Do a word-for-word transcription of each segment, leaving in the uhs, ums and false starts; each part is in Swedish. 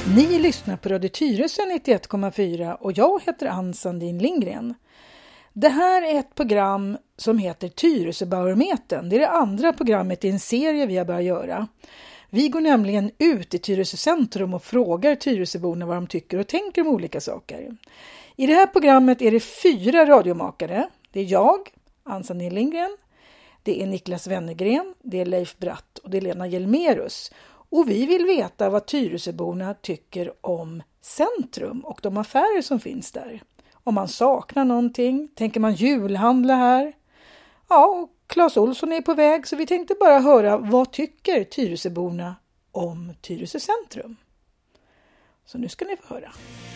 Ni lyssnar på Radio Tyresö nittioett komma fyra och jag heter Ann Sandin Lindgren. Det här är ett program som heter Tyresöbarometern. Det är det andra programmet i en serie vi har börjat göra. Vi går nämligen ut i Tyresö centrum och frågar Tyresöborna vad de tycker och tänker om olika saker. I det här programmet är det fyra radiomakare. Det är jag, Ann Sandin Lindgren, det är Niklas Wennergren, det är Leif Bratt och det är Lena Hjelmerus. Och vi vill veta vad Tyresöborna tycker om centrum och de affärer som finns där. Om man saknar någonting, tänker man julhandla här? Ja, och Claes Olsson är på väg så vi tänkte bara höra vad tycker Tyresöborna om Tyresö centrum. Så nu ska ni få höra.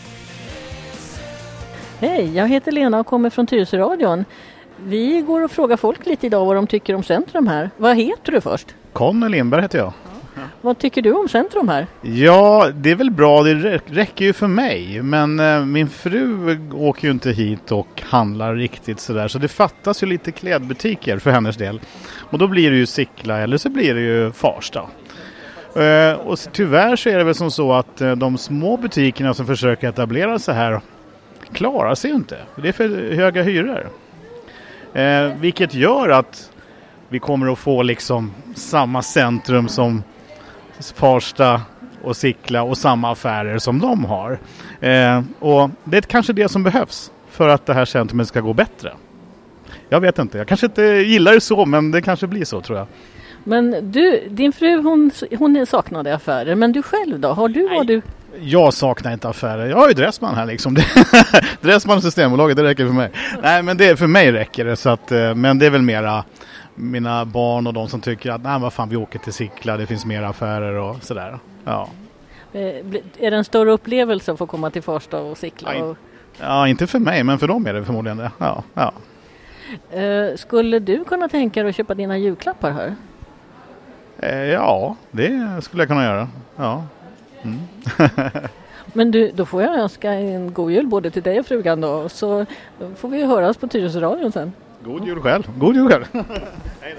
Hej, jag heter Lena och kommer från Tyresöradion. Vi går och frågar folk lite idag vad de tycker om centrum här. Vad heter du först? Conny Lindberg heter jag. Vad tycker du om centrum här? Ja, det är väl bra. Det räcker ju för mig. Men eh, min fru åker ju inte hit och handlar riktigt sådär. Så det fattas ju lite klädbutiker för hennes del. Och då blir det ju Sickla eller så blir det ju Farsta. Eh, och så, tyvärr så är det väl som så att eh, de små butikerna som försöker etablera sig här klarar sig ju inte. Det är för höga hyror. Eh, vilket gör att vi kommer att få liksom samma centrum som Farsta och Sickla och samma affärer som de har. Eh, och det är kanske det som behövs för att det här centrumet ska gå bättre. Jag vet inte, jag kanske inte gillar det så, men det kanske blir så tror jag. Men du, din fru hon, hon saknade affärer, men du själv då? Har du vad du... Jag saknar inte affärer. Jag har ju Dressman här liksom. Dressman och Systembolaget, det räcker för mig. Nej, men det, för mig räcker det. Så att, men det är väl mera mina barn och de som tycker att nej, vad fan, vi åker till Sickla, det finns mer affärer och sådär. Ja. Är det en större upplevelse att få komma till Farsta och Sickla? Ja, ja, inte för mig, men för dem är det förmodligen det. Ja, ja. Uh, skulle du kunna tänka dig att köpa dina julklappar här? Uh, ja, det skulle jag kunna göra. Ja. Mm. Men du, då får jag önska en god jul både till dig och frugan då. Så får vi höras på Tyresöradion sen. God jul själv. God jul själv. Hej då.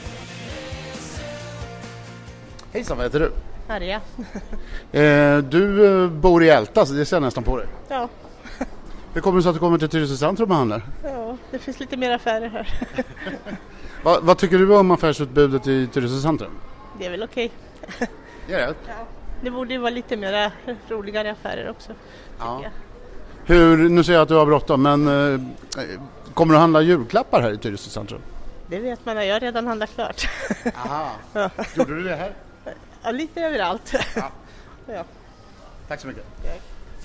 Hejsan, vad heter du? Maria. eh, du eh, bor i Älta, så det ser jag nästan på dig. Ja. Hur kommer det sig att du kommer till Tyresö centrum och handlar? Ja, det finns lite mer affärer här. Va, vad tycker du om affärsutbudet i Tyresö centrum? Det är väl okej. Det är det? Ja. Det borde ju vara lite mer roligare affärer också. Ja. Hur, nu ser jag att du har bråttom, men eh, kommer du handla julklappar här i Tyresö centrum? Det vet man, jag har redan handlat klart. Aha. Ja. Gjorde du det här? Ja, lite överallt. Ja. Ja. Tack så mycket. Ja.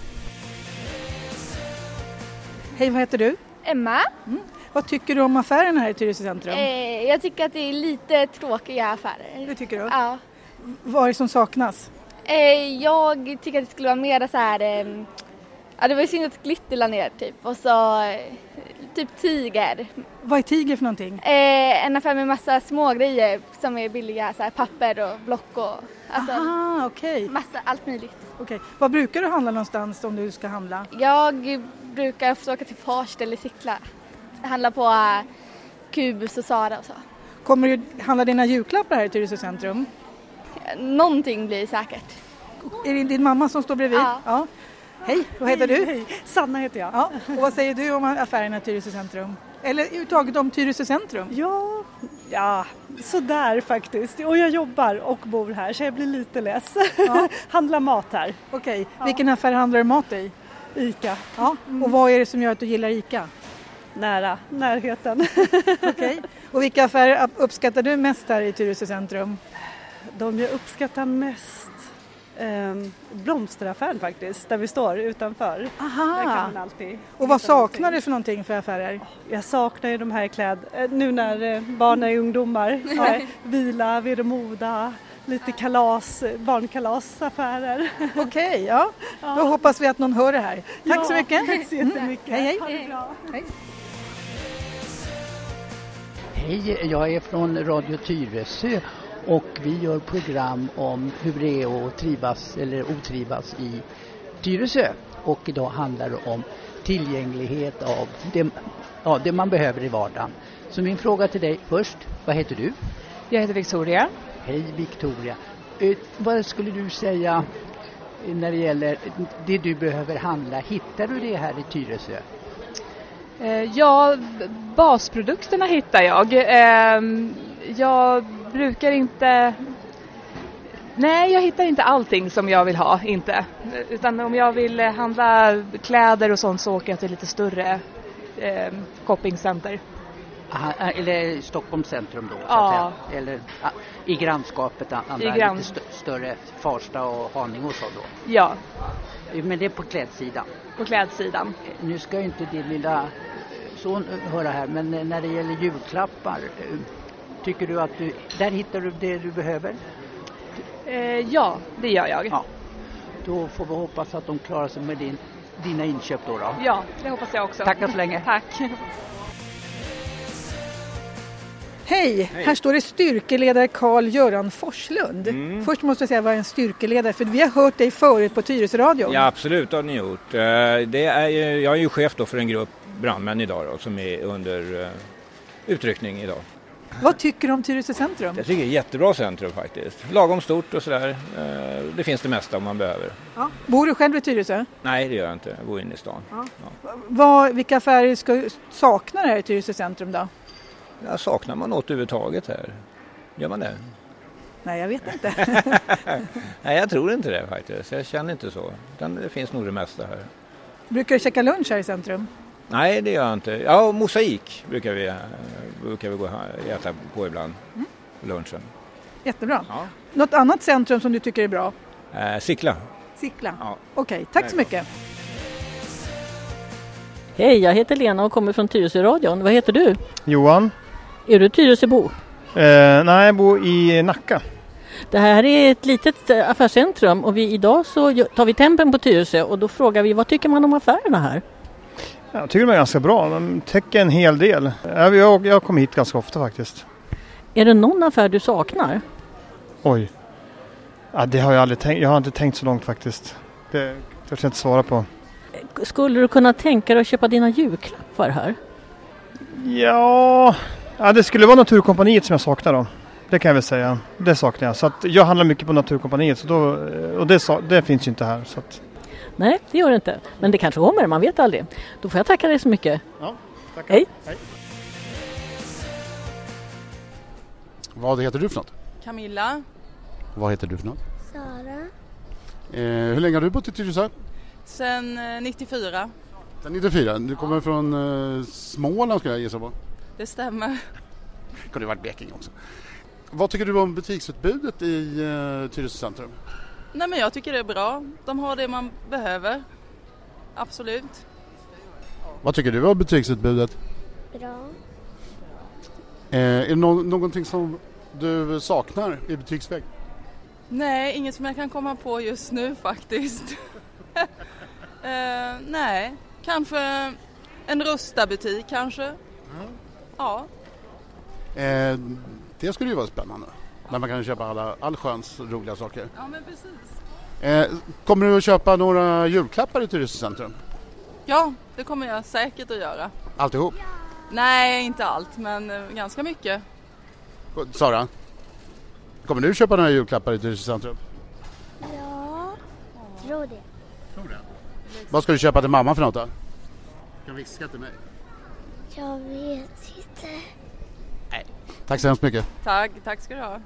Hej, vad heter du? Emma. Mm. Vad tycker du om affärerna här i Tyresö centrum? Eh, jag tycker att det är lite tråkiga affärer. Det tycker du? Ja. Vad är det som saknas? Eh, jag tycker att det skulle vara mer så här... Eh, ja, det var ju synd att Glitter la ner typ. Och så eh, typ Tiger. Vad är Tiger för någonting? Eh, en affär med massa små grejer som är billiga. Så här, papper och block och... Alltså, aha, okej. Okay. Massa, allt möjligt. Okej. Okay. Vad brukar du handla någonstans om du ska handla? Jag brukar försöka till Farsta eller Sickla. Handla på uh, Kubus och Sara och så. Kommer du handla dina julklappar här i Tyresö centrum? Någonting blir säkert. Är det din mamma som står bredvid? Ja. Ja. Hej, vad heter hej, du? Hej, Sanna heter jag. Ja. Och vad säger du om affärerna i Tyresö centrum? Eller uttaget om Tyresö centrum? Ja, ja, sådär faktiskt. Och jag jobbar och bor här så jag blir lite less. Ja. Handlar mat här. Okej, ja. Vilken affär handlar du mat i? Ica. Ja. Mm. Och vad är det som gör att du gillar Ica? Nära, närheten. Okej. Och vilka affärer uppskattar du mest här i Tyresö centrum? De jag uppskattar mest eh, blomsteraffären faktiskt, där vi står utanför. Aha. Där kan man alltid. Och vad saknar du för någonting för affärer? Jag saknar ju de här kläderna, nu när barn är ungdomar. Ja. Vila, Veremoda, lite kalas, barnkalasaffärer. Okej, okay, ja. ja. Då hoppas vi att någon hör det här. Tack ja, så mycket. Tack så jättemycket. Mm. Hej, hej. Ha det bra. Hej. Hej, jag är från Radio Tyresö och vi gör program om hur det är att trivas eller otrivas i Tyresö. Och idag handlar det om tillgänglighet av det, ja, det man behöver i vardagen. Så min fråga till dig först, vad heter du? Jag heter Victoria. Hej Victoria. Eh, vad skulle du säga när det gäller det du behöver handla, hittar du det här i Tyresö? Ja, basprodukterna hittar jag. Jag brukar inte... Nej, jag hittar inte allting som jag vill ha, inte. Utan om jag vill handla kläder och sånt så åker jag till lite större eh, shoppingcenter. Aha, eller Stockholms centrum då, så ja. att säga. Eller ah, i grannskapet, andra I grann... lite st- större, Farsta och Haninge och så då. Ja. Men det är på klädsidan. På klädsidan. Nu ska ju inte din lilla son höra här, men när det gäller julklappar, tycker du att du, där hittar du det du behöver? Eh, ja, det gör jag. Ja. Då får vi hoppas att de klarar sig med din, dina inköp då, då. Ja, det hoppas jag också. Tackar så länge. Tack. Hej, Hej, här står det styrkeledare Carl-Göran Forslund. Mm. Först måste jag säga vad är en styrkeledare, för vi har hört dig förut på Tyresö Radio. Ja, absolut har ni gjort. Det är ju, jag är ju chef då för en grupp brandmän idag då, som är under utryckning idag. Vad tycker du om Tyresö centrum? Jag tycker det är ett jättebra centrum faktiskt. Lagom stort och sådär. Det finns det mesta om man behöver. Ja. Bor du själv i Tyresö? Nej, det gör jag inte. Jag bor inne i stan. Ja. Ja. Vad, vilka affärer ska sakna här i Tyresö centrum då? Ja, saknar man något överhuvudtaget här? Gör man det? Nej, jag vet inte. Nej, jag tror inte det faktiskt. Jag känner inte så. Utan det finns nog det mesta här. Brukar du käka lunch här i centrum? Nej, det gör jag inte. Ja, mosaik brukar vi, brukar vi gå och äta på ibland. Mm. Lunchen. Jättebra. Ja. Något annat centrum som du tycker är bra? Eh, Sickla. Sickla? Ja. Okej, okay, tack så mycket. Hej, jag heter Lena och kommer från Tyresö radion. Vad heter du? Johan. Är du Tyresöbo? Eh, nej, jag bor i Nacka. Det här är ett litet affärscentrum och vi, idag så tar vi tempen på Tyresö och då frågar vi, vad tycker man om affärerna här? Jag tycker de är ganska bra. De täcker en hel del. Jag, jag, jag kommer hit ganska ofta faktiskt. Är det någon affär du saknar? Oj. Ja, det har jag aldrig tänkt. Jag har inte tänkt så långt faktiskt. Det jag inte svara på. Skulle du kunna tänka dig att köpa dina julklappar här? Ja, ja det skulle vara Naturkompaniet som jag saknar då. Det kan jag väl säga. Det saknar jag. Så att jag handlar mycket på Naturkompaniet. Så då, och det, det finns ju inte här. Så att... Nej, det gör det inte. Men det kanske kommer, man vet aldrig. Då får jag tacka dig så mycket. Ja, tackar. Hej. Hej. Vad heter du för något? Camilla. Vad heter du för något? Sara. Eh, hur länge har du bott i Tyresö? Sen eh, nittiofyra. Sen nittiofyra? Du kommer ja. från eh, Småland ska jag gissa på. Det stämmer. Kan du varit Blekinge också. Vad tycker du om butiksutbudet i eh, Tyresö centrum? Nej, men jag tycker det är bra. De har det man behöver. Absolut. Vad tycker du om butiksutbudet? Bra. Eh, är det no- någonting som du saknar i butiksväg? Nej, inget som jag kan komma på just nu faktiskt. eh, nej, kanske en Rusta-butik kanske. Mm. Ja. Eh, det skulle ju vara spännande. Där man kan köpa alla, all sköns roliga saker. Ja, men precis. Eh, kommer du att köpa några julklappar i Tyresö centrum? Ja, det kommer jag säkert att göra. Alltihop? Nej, inte allt, men eh, ganska mycket. Sara, kommer du köpa några julklappar i Tyresö centrum? Ja, tror det. Tror det. Vad ska du köpa till mamma för något då? Kan viska till mig. Jag vet inte. Nej. Tack så hemskt mycket. Tack, tack ska du ha.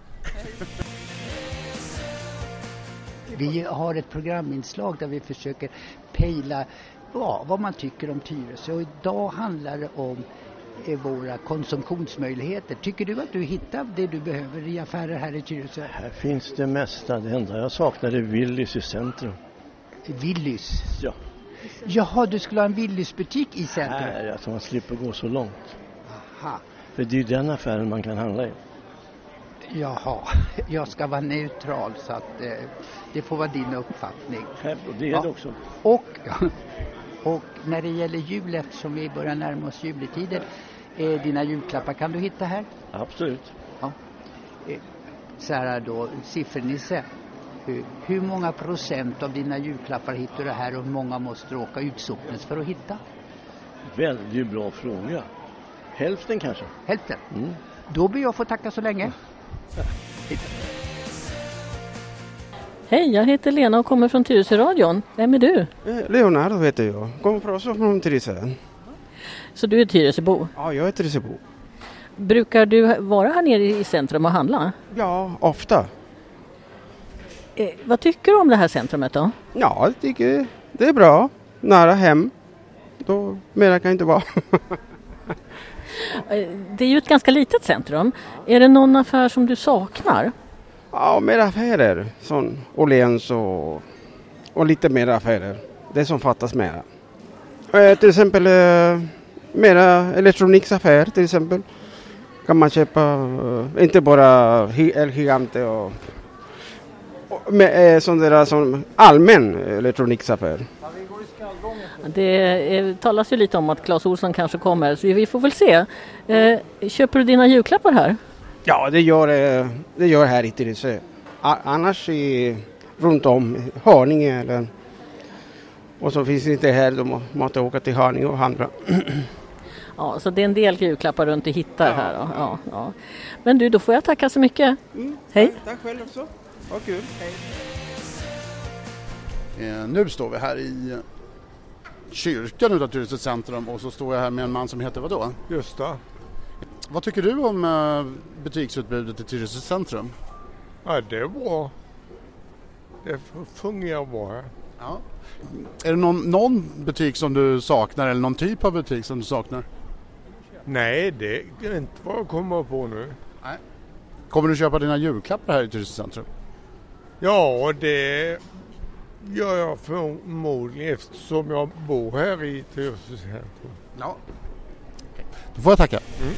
Vi har ett programinslag där vi försöker pejla ja, vad man tycker om Tyresö. Och idag handlar det om eh, våra konsumtionsmöjligheter. Tycker du att du hittar det du behöver i affärer här i Tyresö? Här finns det mesta. Det enda jag saknar är Willys i centrum. Willys? Ja. Jaha, du skulle ha en Willys-butik i centrum? Nej, att man slipper gå så långt. Aha. För det är ju den affären man kan handla i. Jaha, jag ska vara neutral så att eh, det får vara din uppfattning. Ja, det är ja. det också. Och, och när det gäller jul, eftersom vi börjar närma oss juletider, eh, dina julklappar kan du hitta här? Absolut. Ja. Eh, så här då, siffernisse. Hur, hur många procent av dina julklappar hittar du här och hur många måste du åka utsopnes för att hitta? Väldigt bra fråga. Hälften kanske? Hälften? Mm. Då ber jag få tacka så länge. Hej, jag heter Lena och kommer från Tyresöradion. Vem är du? Leonardo heter jag. Kommer också från Tyresö. Så du är Tyresöbo? Ja, jag är Tyresöbo. Brukar du vara här nere i centrum och handla? Ja, ofta. Eh, vad tycker du om det här centrumet då? Ja, jag tycker det är bra. Nära hem. Då mer kan inte vara. Det är ju ett ganska litet centrum. Är det någon affär som du saknar? Ja, mer affärer. Som Åhléns och, och lite mer affärer. Det som fattas mera. Eh, till exempel eh, mera elektroniksaffär till exempel. Kan man köpa eh, inte bara Elgigante och, och med, eh, sån där som allmän elektroniksaffär. Det eh, talas ju lite om att Clas Ohlson kanske kommer, så vi får väl se. Eh, köper du dina julklappar här? Ja, det gör det gör här i Tyresö. Annars i, runt om Haninge eller och så finns det inte här, då måste åka till Haninge och handla. Ja, så det är en del julklappar runt du hittar ja, här. Då. Ja, ja. Men du, då får jag tacka så mycket. Mm, hej. Tack, tack själv också. Vad kul. Hej. Eh, nu står vi här i kyrkan utanför Tyresö centrum och så står jag här med en man som heter vad då? Gösta. Vad tycker du om eh, butiksutbudet i Tyresö centrum? Ja, det är bra. Det fungerar bra här. Ja. Är det någon, någon butik som du saknar eller någon typ av butik som du saknar? Nej, det är inte vad jag kommer på nu. Nej. Kommer du köpa dina julklappar här i Tyresö centrum? Ja, det gör jag förmodligen eftersom jag bor här i Tyresö centrum. Ja. Då får jag tacka. Mm.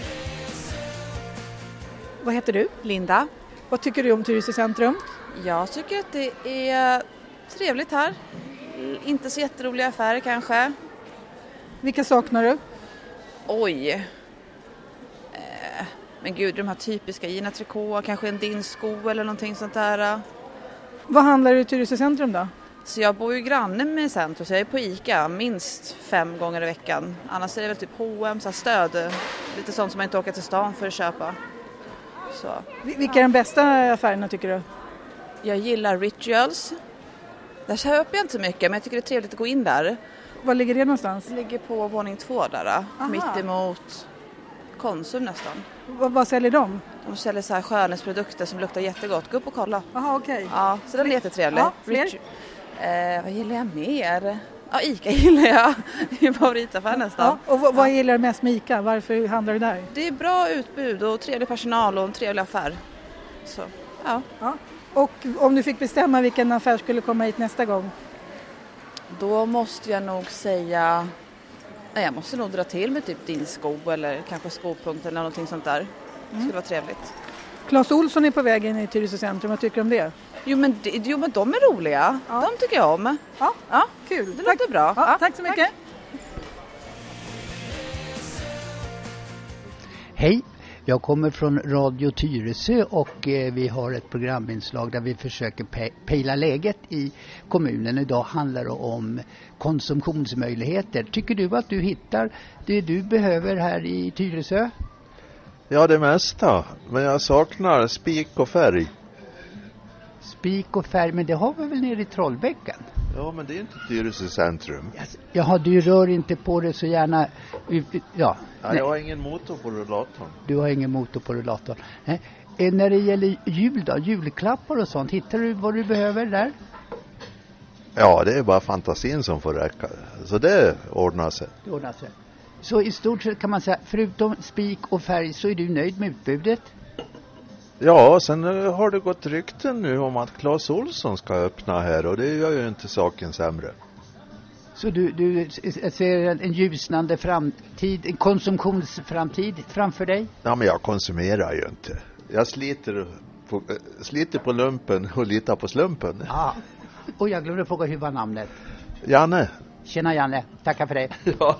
Vad heter du? Linda. Vad tycker du om Tyresö centrum? Jag tycker att det är trevligt här. Inte så jätteroliga affärer kanske. Vilka saknar du? Oj. Eh, men gud, de här typiska Gina Tricot, kanske en dinsko eller någonting sånt där. Vad handlar du i Tyresö centrum då? Så jag bor ju granne med centrum, så jag är på ICA minst fem gånger i veckan. Annars är det väl typ H och M, så här stöd. Lite sånt som man inte åker till stan för att köpa. Så. Vilka är de bästa affärerna tycker du? Jag gillar Rituals. Där köper jag inte mycket, men jag tycker det är trevligt att gå in där. Var ligger det någonstans? Det ligger på våning två där, Aha. mitt emot Konsum nästan. V- vad säljer de? De säljer så här skönhetsprodukter som luktar jättegott. Gå upp och kolla. Jaha, okej. Okay. Ja, så den är jättetrevlig. Ja, fler? Eh, vad gillar jag mer? Ja, ICA gillar jag. Det är favoritaffär nästan. Ja, och v- vad ja. gillar du mest med ICA? Varför handlar du där? Det är bra utbud och trevlig personal och en trevlig affär. Så, ja. ja. Och om du fick bestämma vilken affär skulle komma hit nästa gång? Då måste jag nog säga... Nej, jag måste nog dra till med typ din sko eller kanske skopunkt eller någonting sånt där. Det skulle vara trevligt. Clas Ohlson är på väg in i Tyresö centrum. Vad tycker du om det? Jo men, det, jo, men de är roliga. Ja. De tycker jag om. Ja, ja. Kul. Det tack. låter bra. Ja, ja. Tack så mycket. Tack. Hej, jag kommer från Radio Tyresö och eh, vi har ett programinslag där vi försöker pe- pejla läget i kommunen. Idag handlar det om konsumtionsmöjligheter. Tycker du att du hittar det du behöver här i Tyresö? Ja, det mesta. Men jag saknar spik och färg. Spik och färg, men det har vi väl nere i Trollbäcken? Ja, men det är inte Tyresö centrum. Jaha, du rör inte på det så gärna. Ja, ja, jag har ingen motor på rullatorn. Du har ingen motor på rullatorn. Nej. Eh, när det gäller jul då, julklappar och sånt, hittar du vad du behöver där? Ja, det är bara fantasin som får räcka. Så det ordnar sig. Det ordnar sig. Så i stort sett kan man säga, förutom spik och färg, så är du nöjd med utbudet? Ja, sen har det gått rykten nu om att Clas Ohlson ska öppna här och det gör ju inte saken sämre. Så du, du ser en ljusnande framtid, en konsumtionsframtid framför dig? Ja, men jag konsumerar ju inte. Jag sliter på, sliter på lumpen och litar på slumpen. Ja, och jag glömde fråga hur var namnet? Janne. Tjena Janne, tackar för det. Ja.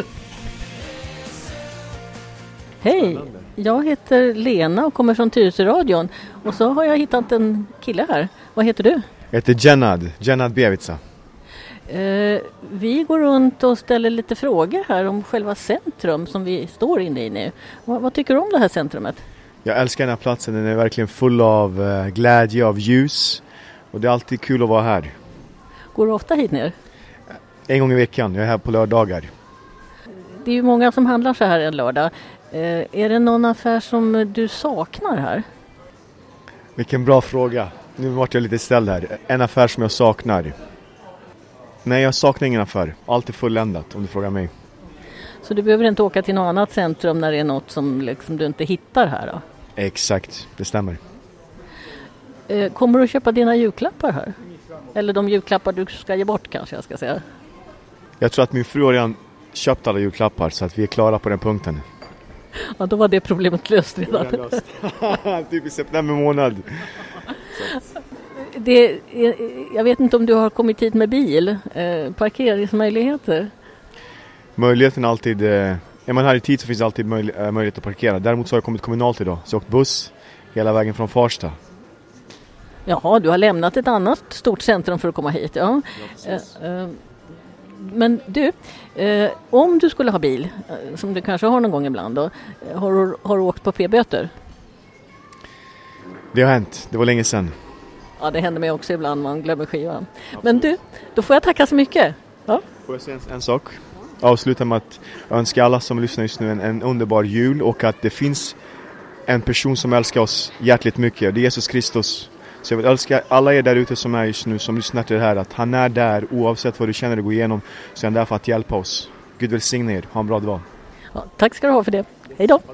Hej, jag heter Lena och kommer från Tyresöradion. Och så har jag hittat en kille här. Vad heter du? Jag heter Genad, Genad Bjevitsa. Eh, vi går runt och ställer lite frågor här om själva centrum som vi står inne i nu. Vad, vad tycker du om det här centrumet? Jag älskar den här platsen, den är verkligen full av uh, glädje, av ljus. Och det är alltid kul att vara här. Går du ofta hit ner? En gång i veckan, jag är här på lördagar. Det är ju många som handlar så här en lördag. Eh, är det någon affär som du saknar här? Vilken bra fråga. Nu vart jag lite ställd här. En affär som jag saknar. Nej, jag saknar ingen affär. Allt är fulländat om du frågar mig. Så du behöver inte åka till något annat centrum när det är något som liksom du inte hittar här då? Exakt, det stämmer. Eh, kommer du att köpa dina julklappar här? Eller de julklappar du ska ge bort kanske jag ska säga. Jag tror att min fru har redan köpt alla julklappar så att vi är klara på den punkten. Ja, då var det problemet löst redan. Löst. Typ i september månad. Det, jag vet inte om du har kommit hit med bil. Eh, parkeringsmöjligheter? Möjligheten är alltid... Eh, är man här i tid så finns det alltid möj, eh, möjlighet att parkera. Däremot så har jag kommit kommunalt idag. Så jag har åkt buss hela vägen från Farsta. Jaha, du har lämnat ett annat stort centrum för att komma hit. Ja. Ja, eh, eh, men du, eh, om du skulle ha bil, eh, som du kanske har någon gång ibland då, eh, har, du, har du åkt på p-böter? Det har hänt, det var länge sedan. Ja, det händer mig också ibland, man glömmer skivan. Absolut. Men du, då får jag tacka så mycket. Ja. Får jag säga en, en sak? Avsluta med att önska alla som lyssnar just nu en, en underbar jul och att det finns en person som älskar oss hjärtligt mycket. Det är Jesus Kristus. Så jag vill önska alla er där ute som är just nu, som lyssnar till det här, att han är där oavsett vad du känner att gå igenom, så är han där för att hjälpa oss. Gud välsigne er, ha en bra dag. Ja, tack ska du ha för det. Hej då!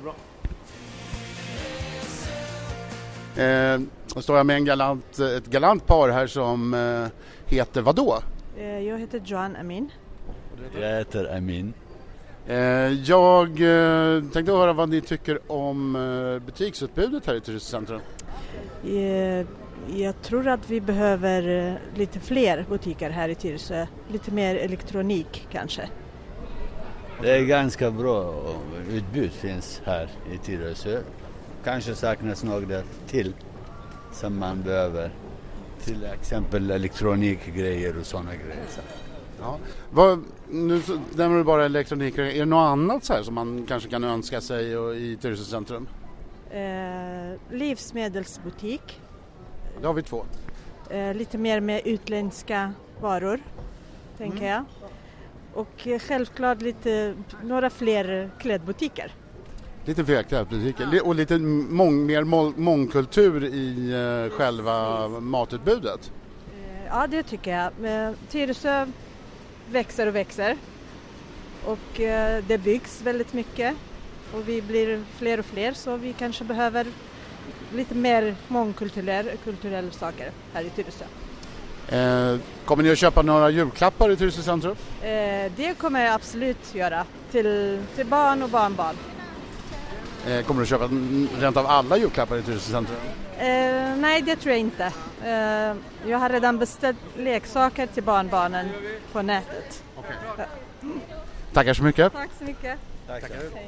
Eh, då står jag med en galant, ett galant par här som eh, heter vadå? Eh, jag heter Joan Amin. Jag heter Amin. Eh, jag eh, tänkte höra vad ni tycker om eh, butiksutbudet här i Tyresö centrum. Eh, jag tror att vi behöver eh, lite fler butiker här i Tyresö. Lite mer elektronik kanske. Det är ganska bra utbud finns här i Tyresö. Kanske saknas något till som man behöver. Till exempel elektronikgrejer och sådana grejer. Ja. Vad, nu nämner du bara elektronik. Är det något annat så här som man kanske kan önska sig och, i Tyresö centrum? Eh, livsmedelsbutik. Det har vi två. Eh, lite mer med utländska varor, tänker mm. jag. Och eh, självklart lite, några fler klädbutiker. Lite fler klädbutiker ja. Och lite mång, mer mång, mångkultur i eh, själva matutbudet. Eh, ja, det tycker jag. Eh, Tyresö växer och växer. Och eh, det byggs väldigt mycket. Och vi blir fler och fler, så vi kanske behöver lite mer mångkulturella kulturella saker här i Tyresö. Eh, kommer ni att köpa några julklappar i Tyresö centrum? Eh, det kommer jag absolut göra till, till barn och barnbarn. Eh, kommer du att köpa rent av alla julklappar i Tyresö centrum? Eh, nej, det tror jag inte. Eh, jag har redan beställt leksaker till barnbarnen på nätet. Okay. Ja. Tackar så mycket. Tack så mycket. Tack. Hej.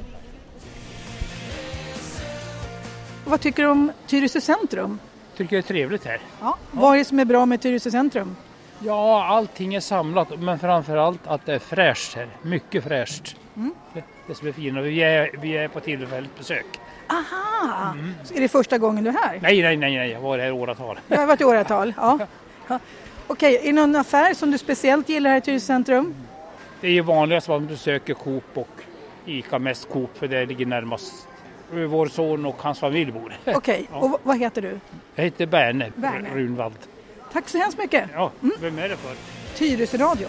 Vad tycker du om Tyresö centrum? Tycker det är trevligt här. Ja. Vad är det som är bra med Tyresö centrum? Ja, allting är samlat, men framförallt att det är fräscht här. Mycket fräscht. Mm. Det, det som är fint. Vi är, vi är på tillfälligt besök. Aha! Mm. Så är det första gången du är här? Nej, nej, nej, nej. Jag var här i åratal. Jag har varit i åratal, ja. ja. Okej, är det någon affär som du speciellt gillar här i Tyresö centrum? Det är ju vanligast att man besöker Coop och Ica, mest Coop, för det ligger närmast vår son och hans familj bor. Okej, okay. ja. Och vad heter du? Jag heter Berne, Berne. Runvald. Tack så hemskt mycket. Ja, mm. Vem är det för? Tyresö-radion.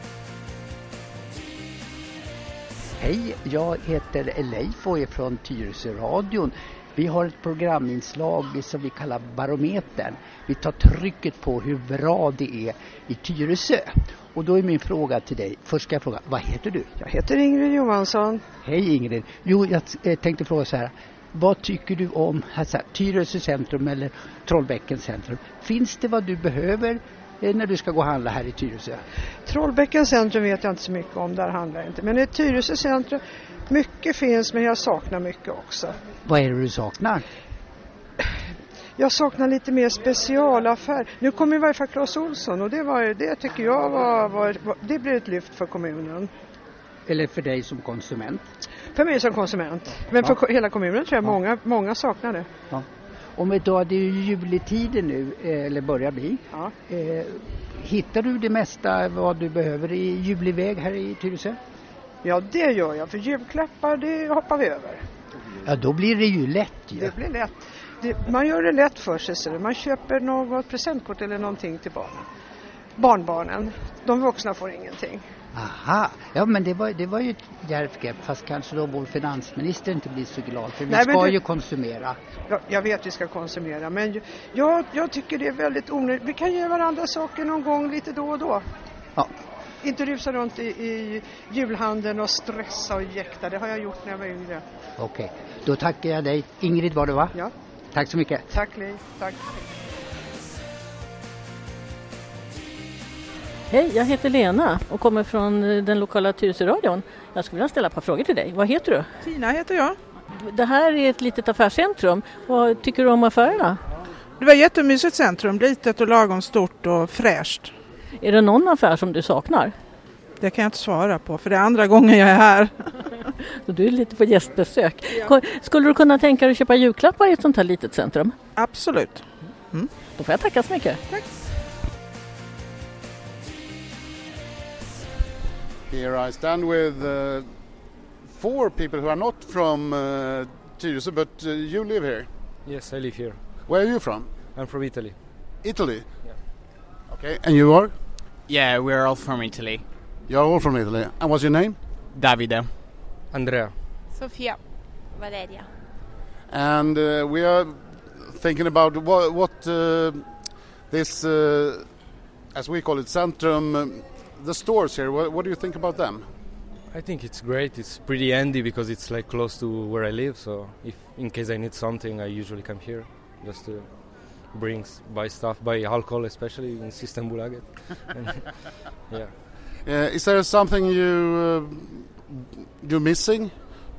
Hej, jag heter Leif och är från Tyresö-radion. Vi har ett programinslag som vi kallar Barometern. Vi tar trycket på hur bra det är i Tyresö. Och då är min fråga till dig. Först ska jag fråga, vad heter du? Jag heter Ingrid Johansson. Hej Ingrid. Jo, jag tänkte fråga så här. Vad tycker du om alltså, Tyresö centrum eller Trollbäckens centrum? Finns det vad du behöver när du ska gå och handla här i Tyresö? Trollbäckens centrum vet jag inte så mycket om, där handlar jag inte. Men i Tyresö centrum, mycket finns, men jag saknar mycket också. Vad är det du saknar? Jag saknar lite mer specialaffär. Nu kommer i varje fall Clas Ohlson och det, var, det tycker jag var, var, var, det blir ett lyft för kommunen. Eller för dig som konsument? För mig som konsument. Men ja. För hela kommunen tror jag ja. många, många saknar det. Ja. Om idag, det är ju juletider nu, eller börjar bli. Ja. Eh, hittar du det mesta vad du behöver i juliväg här i Tyresö? Ja, det gör jag. För julklappar, det hoppar vi över. Ja, då blir det ju lätt ju. Det blir lätt. Det, man gör det lätt för sig. Så man köper något presentkort eller någonting till barnen. Barnbarnen. De vuxna får ingenting. Aha, ja men det var, det var ju ett djärvt grepp, fast kanske då vår finansminister inte blir så glad, för vi Nej, ska det, ju konsumera. Ja, jag vet att vi ska konsumera, men jag, jag tycker det är väldigt onödigt. Vi kan ge varandra saker någon gång lite då och då. Ja. Inte rusa runt i, i julhandeln och stressa och jäkta, det har jag gjort när jag var yngre. Okej, okay. Då tackar jag dig. Ingrid var det, va? Ja. Tack så mycket. Tack Liv, tack. Hej, jag heter Lena och kommer från den lokala Tyresöradion. Jag skulle vilja ställa ett par frågor till dig. Vad heter du? Tina heter jag. Det här är ett litet affärscentrum. Vad tycker du om affärerna? Det var ett jättemysigt centrum, litet och lagom stort och fräscht. Är det någon affär som du saknar? Det kan jag inte svara på, för det är andra gången jag är här. Så du är lite på gästbesök. Ja. Skulle du kunna tänka dig att köpa julklappar i ett sånt här litet centrum? Absolut. Mm. Då får jag tacka så mycket. Tack. Here I stand with uh, four people who are not from uh, Tyresö, but uh, you live here. Yes, I live here. Where are you from? I'm from Italy. Italy? Yeah. Okay, and you are? Yeah, we're all from Italy. You're all from Italy. And what's your name? Davide. Andrea. Sofia. Valeria. And uh, we are thinking about what, what uh, this, uh, as we call it, Centrum, um, the stores here. What, what do you think about them? I think it's great. It's pretty handy because it's like close to where I live. So if in case I need something, I usually come here just to bring, buy stuff, buy alcohol, especially in Systembolaget. Yeah. Uh, is there something you uh, you're missing?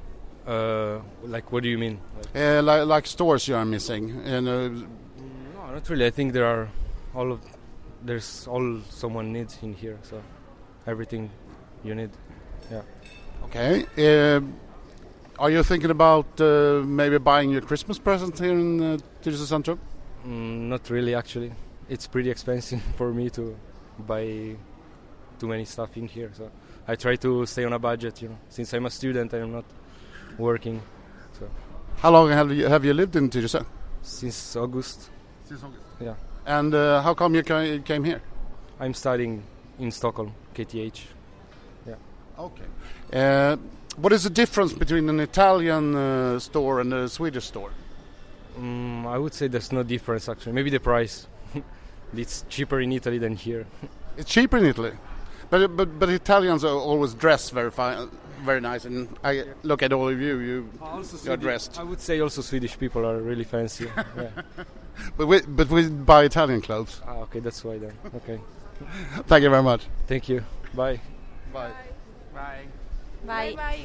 Uh, like what do you mean? Like, uh, like, like stores you are missing? And, uh, no, not really. I think there are all of there's all someone needs in here. So everything you need. Yeah. Okay. Uh, are you thinking about uh, maybe buying your Christmas present here in uh, Tyresö Centrum? Mm, not really, actually. It's pretty expensive for me to buy too many stuff in here. So I try to stay on a budget, you know. Since I'm a student, I'm not working. So. How long have you have you lived in Tyresö? Since August. Since August. Yeah. And uh, how come you ca- came here? I'm studying in Stockholm, K T H. Yeah. Okay. Uh, what is the difference between an Italian uh, store and a Swedish store? Mm, I would say there's no difference actually. Maybe the price. It's cheaper in Italy than here. It's cheaper in Italy, but but but Italians are always dressed very fine, very nice. And I look at all of you, you you're dressed. I would say also Swedish people are really fancy. Yeah. But we but we buy Italian clothes. Ah, okay, that's why then. Okay. Thank you very much. Thank you. Bye. Bye. Bye. Bye. Bye.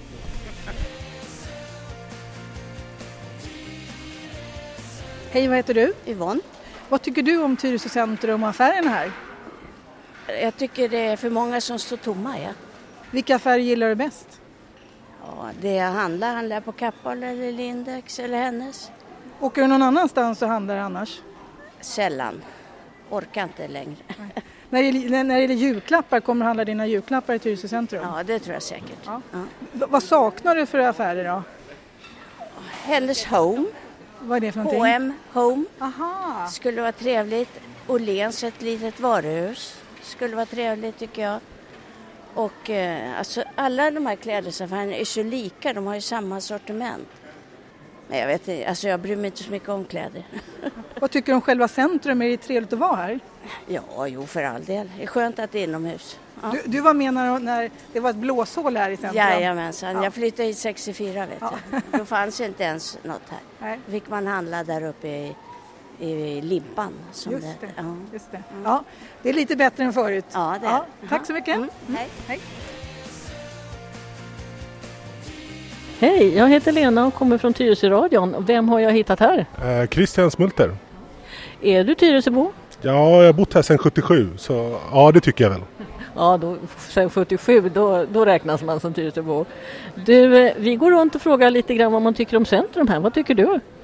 Hej, vad heter du? Yvonne. Vad tycker du om Tyresö Centrum och affärerna här? Jag tycker det är för många som står tomma, ja. Vilka affärer gillar du bäst? Ja, det jag handlar, handlar på Kappahl eller Lindex eller Hennes. Åker du någon annanstans och handlar annars? Sällan. Orkar inte längre. När det, gäller, när det gäller julklappar, kommer du handla dina julklappar i Tyresö Centrum? Ja, det tror jag säkert. Ja. Ja. V- vad saknar du för affärer då? Hennes Home. Vad är det för någonting? H och M Home. Aha. Skulle vara trevligt. Åhléns, ett litet varuhus. Skulle vara trevligt tycker jag. Och eh, alltså alla de här klädesaffärerna är så lika. De har ju samma sortiment. Men jag vet inte, alltså jag bryr mig inte så mycket om kläder. Vad tycker du om själva centrum? Är det trevligt att vara här? Ja, jo för all del. Det är skönt att det är inomhus. Ja. Du, du var med när, när det var ett blåshål här i centrum? Jajamensan, ja. Jag flyttade hit sextiofyra vet ja. jag. Då fanns inte ens något här. Nej. Då fick man handla där uppe i, i Limpan. Som just det, det, ja. just det. Mm. Ja, det är lite bättre än förut. Ja, det är. Ja, tack så mycket. Mm. Hej. Hej. Hej, jag heter Lena och kommer från Tyresöradion. Vem har jag hittat här? Eh, Christian Smulter. Är du Tyresöbo? Ja, jag har bott här sedan sjuttiosju, så ja, det tycker jag väl. Ja, då, sedan sjuttiosju, då, då räknas man som Tyresöbo. Du, vi går runt och frågar lite grann vad man tycker om centrum här. Vad tycker du?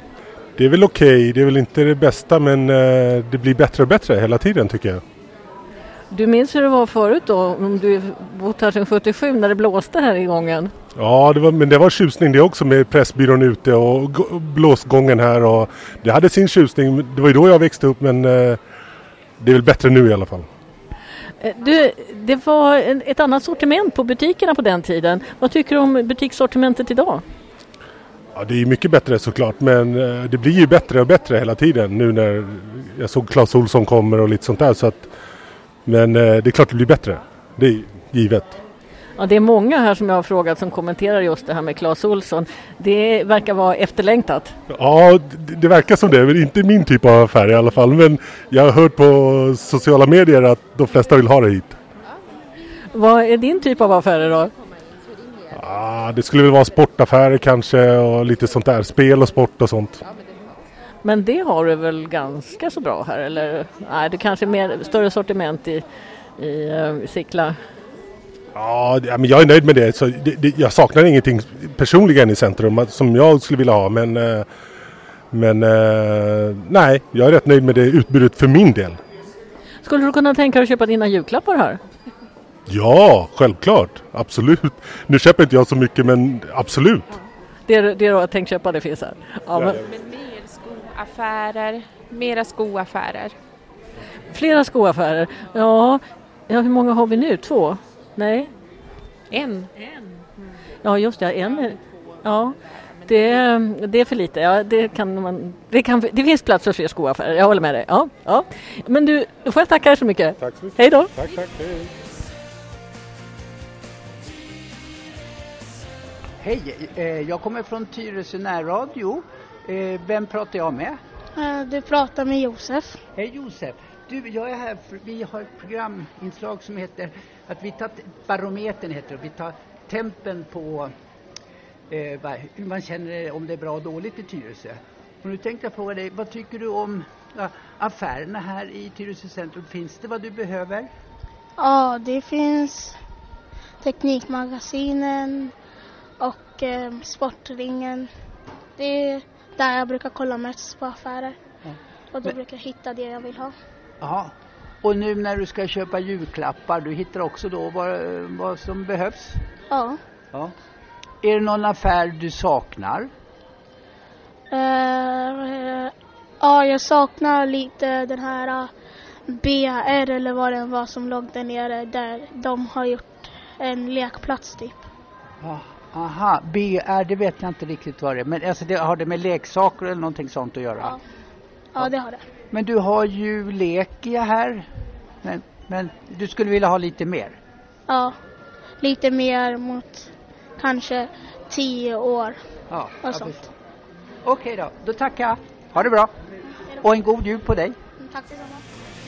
Det är väl okej, okay. Det är väl inte det bästa, men eh, det blir bättre och bättre hela tiden tycker jag. Du minns hur det var förut då, om du bott här sedan sjuttiosju när det blåste här i gången? Ja, det var, men det var tjusning det också med Pressbyrån ute och g- blåsgången här. Och det hade sin tjusning, det var ju då jag växte upp, men eh, det är väl bättre nu i alla fall. Du, det var en, ett annat sortiment på butikerna på den tiden. Vad tycker du om butikssortimentet idag? Ja, det är mycket bättre såklart, men eh, det blir ju bättre och bättre hela tiden nu när jag såg Clas Ohlson kommer och lite sånt där. Så att, men eh, det är klart det blir bättre, det är givet. Ja, det är många här som jag har frågat som kommenterar just det här med Clas Ohlson. Det verkar vara efterlängtat. Ja, det, det verkar som det, men inte min typ av affär i alla fall. Men jag har hört på sociala medier att de flesta vill ha det hit. Vad är din typ av affärer då? Ja, det skulle väl vara sportaffärer kanske och lite sånt där, spel och sport och sånt. Men det har du väl ganska så bra här, eller? Nej, det kanske är mer, större sortiment i, i uh, Sickla. Ja, men jag är nöjd med det. Så det, det. Jag saknar ingenting personligen i centrum som jag skulle vilja ha. Men, men nej, jag är rätt nöjd med det utbudet för min del. Skulle du kunna tänka dig att köpa dina julklappar här? Ja, självklart. Absolut. Nu köper inte jag så mycket, men absolut. Det, det du har tänkt köpa, det finns här. Ja, men... men mer skoaffärer, mera skoaffärer. Flera skoaffärer. Ja, ja, hur många har vi nu? Två? Nej. En. Ja, just det. En. Ja, det, det är för lite. Ja, det, kan man, det, kan, det finns plats för fler skoaffärer. Jag håller med dig. Ja, ja. Men du, då får jag tacka er så mycket. Tack så mycket. Hej då. Tack, tack. Hej. Hej, jag kommer från Tyresö närradio. Vem pratar jag med? Du pratar med Josef. Hej Josef. Du, jag är här för vi har ett programinslag som heter att vi tar barometern heter det. Vi tar tempen på eh, hur man känner om det är bra och dåligt i Tyresö. Och nu tänkte jag fråga dig, vad tycker du om ja, affärerna här i Tyresö centrum? Finns det vad du behöver? Ja, det finns Teknikmagasinen och eh, Sportringen. Det är där jag brukar kolla mest på affärer. Ja. Och då Men... brukar jag hitta det jag vill ha. Ja, och nu när du ska köpa julklappar, du hittar också då vad, vad som behövs? Ja. Ja. Är det någon affär du saknar? Uh, ja, jag saknar lite den här uh, B R eller vad den var som låg där nere där de har gjort en lekplats typ. Ja, aha, B R, det vet jag inte riktigt vad det är. Men alltså det, har det med leksaker eller någonting sånt att göra? Ja, ja det har det. Men du har ju Lekia här. Men, men du skulle vilja ha lite mer? Ja, lite mer mot kanske tio år ja, och ja, sånt. Okej då, då tackar jag. Ha det bra. Och en god jul på dig. Tack så mycket.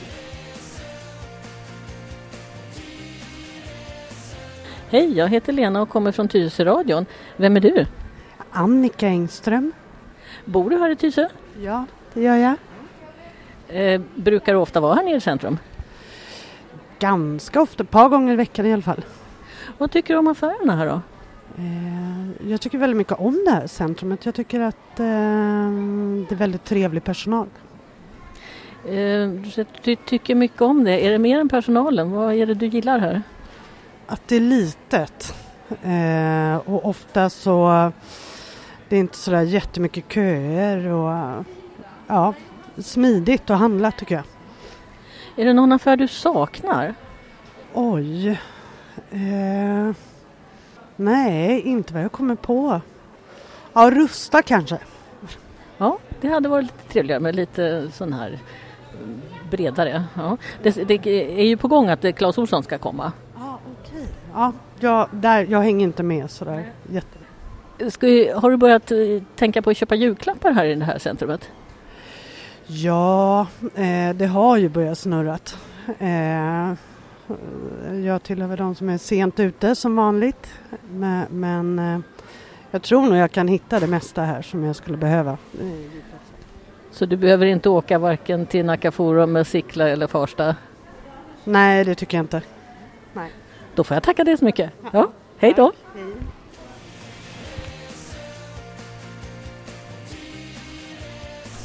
Hej, jag heter Lena och kommer från Tyresö-radion. Vem är du? Annika Engström. Bor du här i Tyresö? Ja, det gör jag. Eh, brukar du ofta vara här nere i centrum? Ganska ofta, ett par gånger i veckan i alla fall. Vad tycker du om affärerna här då? Eh, jag tycker väldigt mycket om det här centrumet. Jag tycker att eh, det är väldigt trevlig personal. Eh, du tycker mycket om det. Är det mer än personalen? Vad är det du gillar här? Att det är litet. Eh, och ofta så det är inte sådär jättemycket köer och ja, smidigt att handla tycker jag. Är det någon affär du saknar? Oj. Eh, nej, inte vad jag kommer på. Ja, Rusta kanske. Ja, det hade varit lite trevligare med lite sån här bredare. Ja. Det, det är ju på gång att Clas Ohlson ska komma. Ja, okej. Ja, jag, där, jag hänger inte med sådär jätte. Ska, har du börjat tänka på att köpa julklappar här i det här centrumet? Ja, eh, det har ju börjat snurrat. Eh, jag tillhör de som är sent ute som vanligt. Men, men eh, jag tror nog jag kan hitta det mesta här som jag skulle behöva. Så du behöver inte åka varken till Nacka Forum, Sickla eller Farsta? Nej, det tycker jag inte. Nej. Då får jag tacka dig så mycket. Ja, hej då!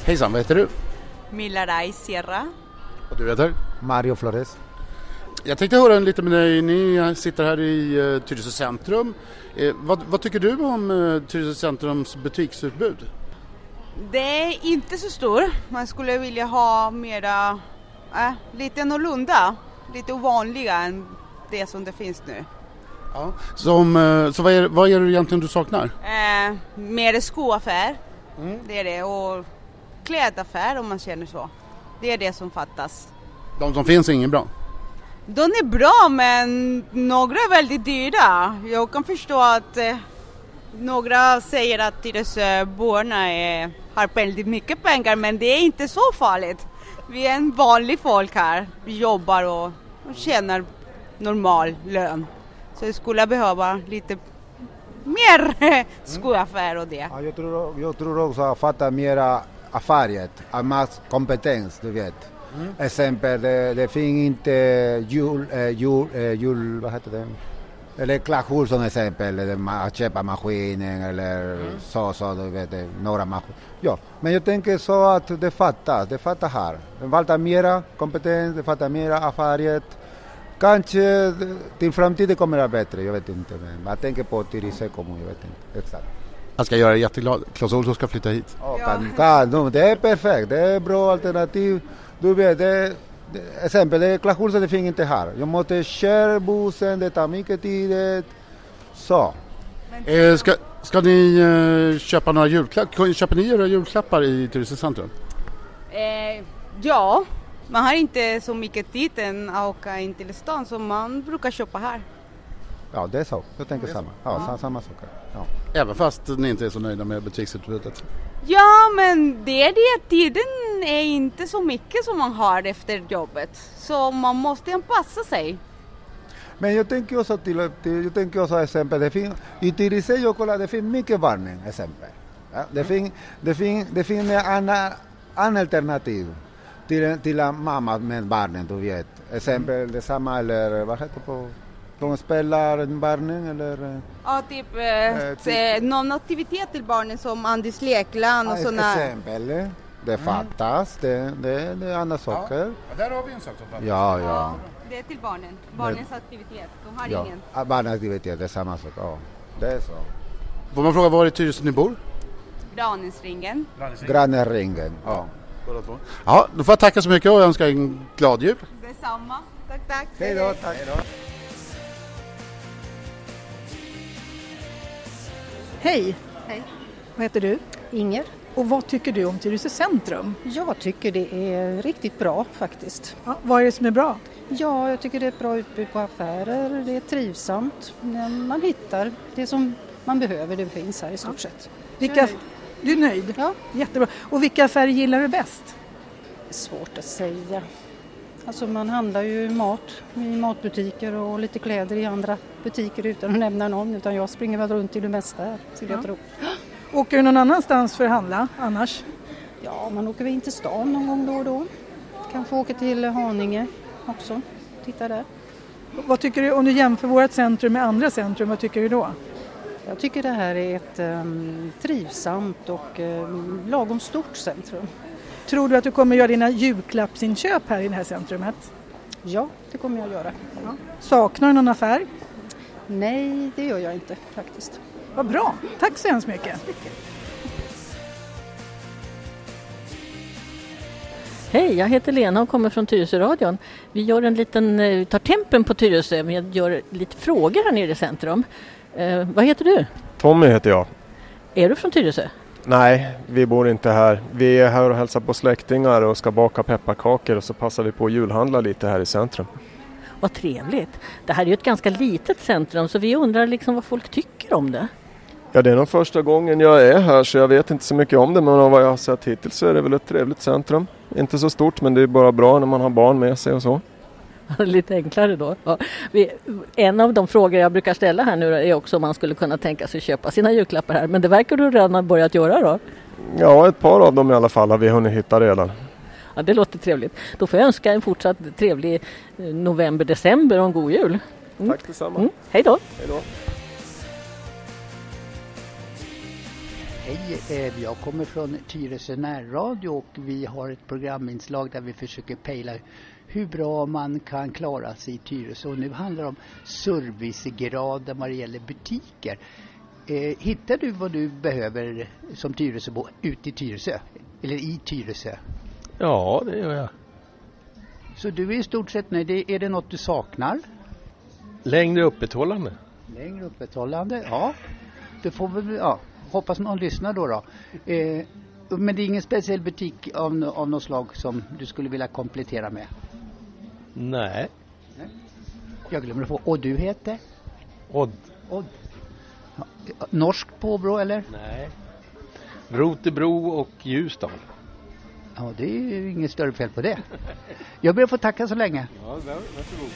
Hejsan, vad heter du? Milaray Sierra. Och du heter? Mario Flores. Jag tänkte höra lite med dig, ni sitter här i uh, Tyresö centrum. Eh, vad, vad tycker du om uh, Tyresö centrums butiksutbud? Det är inte så stor. Man skulle vilja ha mera, äh, lite annorlunda, lite ovanliga än det som det finns nu. Ja. Som, uh, så vad är, vad är det egentligen du saknar? Eh, mer skoaffär, mm. det är det, och klädaffär om man känner så. Det är det som fattas. De som finns är ingen bra? De är bra, men några är väldigt dyra. Jag kan förstå att eh, några säger att Tyresöborna är, har väldigt mycket pengar, men det är inte så farligt. Vi är en vanlig folk här. Vi jobbar och, och tjänar normal lön. Så jag skulle behöva lite mer skoaffär och det. Ja, jag, tror, jag tror också att fatta mera affäret, más kompetens, du vet. Mm. Exempel, det, det finns inte jul, eh, jul, eh, jul, vad heter det? Eller klahur som exempel, att köpa maskinen eller mm. så, så, du vet, några maskiner. Ja, men jag tänker så att det fattas, det fattas här. Det fattar mera kompetens, det fattar mera affäret. Kanske till framtiden kommer det bättre, jag vet inte. Men jag tänker på Tyresö kommun, jag vet inte exakt. Jag ska göra jätteglad. Claes Olsson ska flytta hit. Oh, kan, kan, no, det är perfekt, det är bra alternativ. Du vet, det, det, exempel, det är Claes Olsson, det finns inte här. Jag måste köra bussen, det tar mycket tid. Så. Eh, ska, ska ni eh, köpa några julklappar? Köper ni era julklappar i Tyresö centrum? Eh, ja, man har inte så mycket tid än att åka in till stan som man brukar köpa här. Ja, det är så. Jag tänker samma. Ja, mm. samma sak. Ja. Även fast ni inte är så nöjda med butiksutbudet? Ja, men det är det. Tiden är inte så mycket som man har efter jobbet. Så man måste anpassa sig. Men jag tänker också till, till jag tänker också exempel. Det finns, i Tyresö jag kollar, det finns mycket barnen exempel. Ja, det, finns, det, finns, det finns en annan an alternativ till, till en mamma med barnen, du vet. Exempel mm. detsamma eller vad heter det på... De spelar barnen eller? Ja, typ, eh, typ någon aktivitet till barnen som Andis lekland och ja, sådana. Exempel, det fattas, mm. det, det, det är andra saker. Ja, där har vi en sak som fattas. Ja, ja. Det är till barnen, barnens aktivitet, de har ja. ingen. Ja, barnens aktivitet, det är samma sak, ja. Det är så. Får man fråga var i Tyresö ni bor? Granensringen. Granensringen, ja. Ja, då får jag tacka så mycket och önska en glad jul. Detsamma, tack tack. Hej då, tack. Hej då. Hej. Hej. Vad heter du? Inger. Och vad tycker du om Tyresö centrum? Jag tycker det är riktigt bra faktiskt. Ja, vad är det som är bra? Ja, jag tycker det är ett bra utbud på affärer. Det är trivsamt. Man hittar det som man behöver, det finns här i stort ja. sett. Vilka, du är nöjd? Ja. Jättebra. Och vilka affärer gillar du bäst? Det är svårt att säga. Alltså man handlar ju mat i matbutiker och lite kläder i andra butiker utan att nämna någon. Utan jag springer väl runt i det mesta här, skulle ja. jag tro. Åker du någon annanstans för att handla annars? Ja, man åker in till stan någon gång då och då. Kanske åker till Haninge också. Titta där. Vad tycker du, om du jämför vårt centrum med andra centrum, vad tycker du då? Jag tycker det här är ett um, trivsamt och um, lagom stort centrum. Tror du att du kommer göra dina julklappsinköp här i det här centrumet? Ja, det kommer jag göra. Ja. Saknar du någon affär? Nej, det gör jag inte faktiskt. Vad bra, tack så hemskt mycket. Hej, jag heter Lena och kommer från Tyresö-radion. Vi gör en liten, vi tar tempen på Tyresö, men jag gör lite frågor här nere i centrum. Eh, vad heter du? Tommy heter jag. Är du från Tyresö? Nej, vi bor inte här. Vi är här och hälsar på släktingar och ska baka pepparkakor och så passar vi på att julhandla lite här i centrum. Vad trevligt. Det här är ju ett ganska litet centrum så vi undrar liksom vad folk tycker om det. Ja, det är nog första gången jag är här så jag vet inte så mycket om det, men av vad jag har sett hittills så är det väl ett trevligt centrum. Inte så stort, men det är bara bra när man har barn med sig och så. Lite enklare då. Ja. Vi, en av de frågor jag brukar ställa här nu är också om man skulle kunna tänka sig köpa sina julklappar här. Men det verkar du redan ha börjat göra då? Ja, ett par av dem i alla fall har vi hunnit hitta redan. Ja, det låter trevligt. Då får jag önska en fortsatt trevlig november, december och en god jul. Mm. Tack detsamma. Mm. Hej då. Hej då. Hej, jag kommer från Tyresö närradio och vi har ett programinslag där vi försöker pejla hur bra man kan klara sig i Tyresö. Och nu handlar det om servicegraden vad det gäller butiker. Eh, hittar du vad du behöver som Tyresöbo ute i Tyresö? Eller i Tyresö? Ja, det gör jag. Så du är i stort sett nöjd. Är det något du saknar? Längre öppethållande. Längre öppethållande, ja. Du får väl, ja, hoppas någon lyssnar då då. Eh, men det är ingen speciell butik av, av något slag som du skulle vilja komplettera med? Nej. Nej. Jag glömmer att få. Och du heter? Odd. Odd. Ja, norsk påbrå eller? Nej. Rotebro och Ljusdal. Ja, det är ju inget större fel på det. Jag ber att få tacka så länge. Ja, varsågod.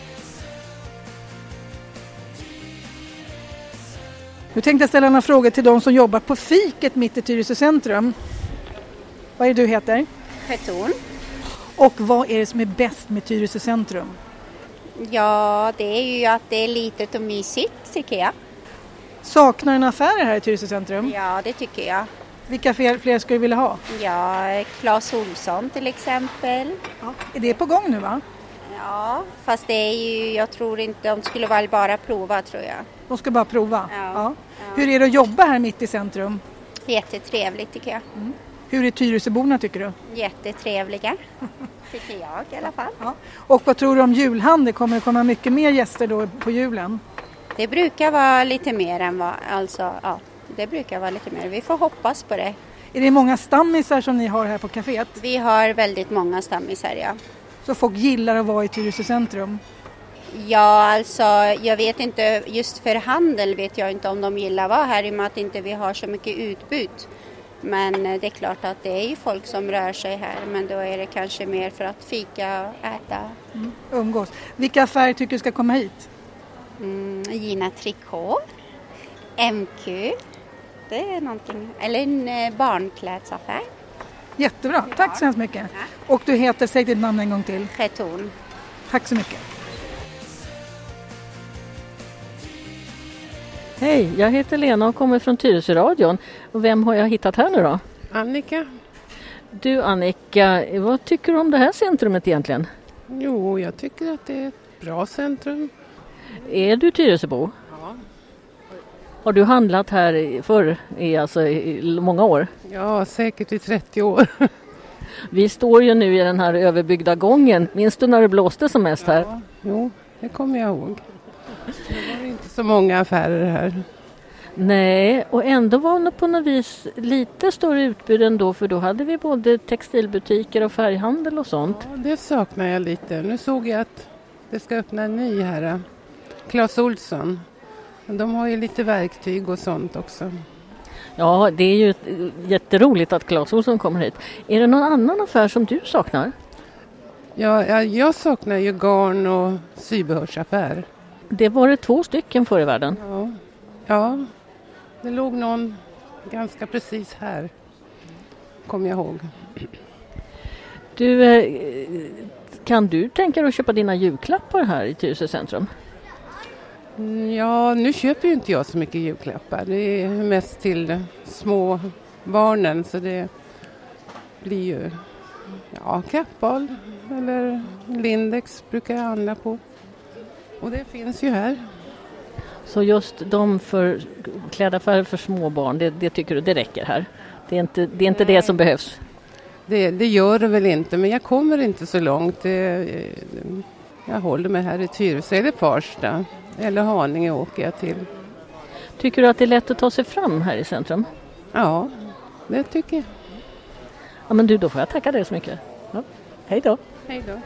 Nu tänkte jag ställa några frågor till de som jobbar på fiket mitt i Tyresö centrum. Vad är det du heter? Cheton. Och vad är det som är bäst med Tyresö centrum? Ja, det är ju att det är litet och mysigt tycker jag. Saknar en affär här i Tyresö centrum? Ja, det tycker jag. Vilka fler, fler skulle du vilja ha? Ja, Claes Olsson till exempel. Ja, är det på gång nu va? Ja, fast det är ju, jag tror inte, de skulle väl bara prova tror jag. De ska bara prova? Ja. Ja. Ja. Hur är det att jobba här mitt i centrum? Jättetrevligt tycker jag. Mm. Hur är Tyresöborna tycker du? Jättetrevliga, tycker jag i alla fall. Ja. Och vad tror du om julhandel? Kommer det komma mycket mer gäster då på julen? Det brukar vara lite mer än vad, alltså ja, det brukar vara lite mer. Vi får hoppas på det. Är det många stammisar som ni har här på kaféet? Vi har väldigt många stammisar, ja. Så folk gillar att vara i Tyresö centrum? Ja, alltså jag vet inte, just för handel vet jag inte om de gillar att vara här i och med att inte vi har så mycket utbud. Men det är klart att det är ju folk som rör sig här, men då är det kanske mer för att fika och äta. Mm. Umgås. Vilka affärer tycker du ska komma hit? Mm, Gina Tricot, M Q, det är någonting, eller en barnklädsaffär. Jättebra, tack så hemskt mycket. Ja. Och du heter, säg ditt namn en gång till. Cheton. Tack så mycket. Hej, jag heter Lena och kommer från Tyresö-radion. Och vem har jag hittat här nu då? Annika. Du Annika, vad tycker du om det här centrumet egentligen? Jo, jag tycker att det är ett bra centrum. Är du Tyresöbo? Ja. Har du handlat här förr i, alltså, i många år? Ja, säkert i trettio år. Vi står ju nu i den här överbyggda gången. Minns du när det blåste som mest här? Ja, jo, det kommer jag ihåg. Det var inte så många affärer här. Nej, och ändå var det på något vis lite större utbud ändå, för då hade vi både textilbutiker och färghandel och sånt. Ja, det saknar jag lite. Nu såg jag att det ska öppna en ny här, Claes Olsson. De har ju lite verktyg och sånt också. Ja, det är ju jätteroligt att Claes Olsson kommer hit. Är det någon annan affär som du saknar? Ja, jag, jag saknar ju garn och sybehörsaffär. Det var det två stycken förr i världen. Ja. Ja, det låg någon ganska precis här, kommer jag ihåg. Du, kan du tänka dig att köpa dina julklappar här i Tyresö centrum? Ja, nu köper ju inte jag så mycket julklappar. Det är mest till små barnen, så det blir ju ja, Kappahl eller Lindex brukar jag handla på. Och det finns ju här. Så just de för klädaffärer för små barn, det, det tycker du det räcker här? Det är inte det, är inte det som behövs? Det, det gör det väl inte, men jag kommer inte så långt. Det, jag håller mig här i Tyresö eller Farsta. Eller Haninge åker jag till. Tycker du att det är lätt att ta sig fram här i centrum? Ja, det tycker jag. Ja, men du, då får jag tacka dig så mycket. Ja. Hej då. Hej då.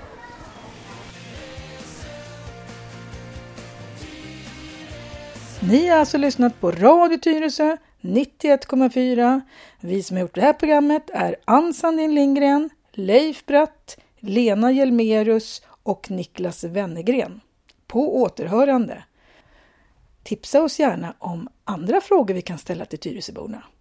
Ni har alltså lyssnat på Radio Tyresö nittioett komma fyra. Vi som har gjort det här programmet är Ann-Sandin Lindgren, Leif Bratt, Lena Hjelmerus och Niklas Wennergren. På återhörande. Tipsa oss gärna om andra frågor vi kan ställa till Tyresöborna.